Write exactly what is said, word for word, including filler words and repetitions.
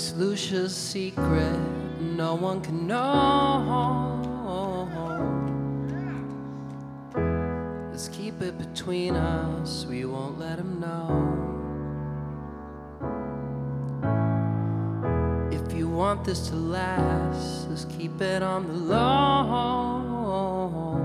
It's Lucia's secret, no one can know. Let's keep it between us, we won't let him know. If you want this to last, let's keep it on the low.